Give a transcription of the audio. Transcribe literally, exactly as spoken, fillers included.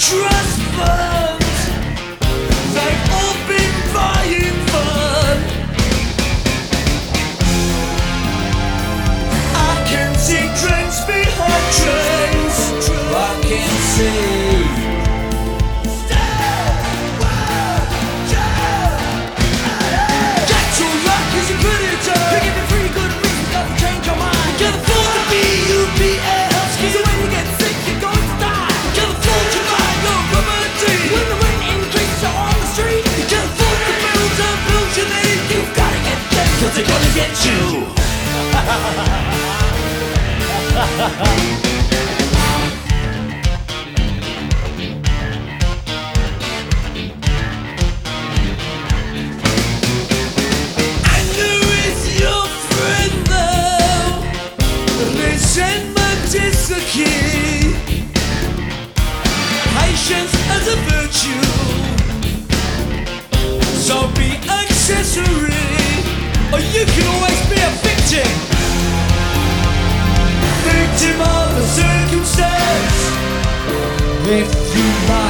trust funds, they've all been buying fun. I can see trends behind trends. I can see get your luck is a predator. You give me three good reasons not to change your mind. You can afford to be U P A husky. So when you get sick, you're going to die. You can afford to buy your property. When the rent increases are on the street, you can afford to build the bills you need. You've gotta get them, cause they're gonna get you. Resentment is the key. Patience as a virtue. So be accessory, or you can always be a victim. Victim of a circumstance. If you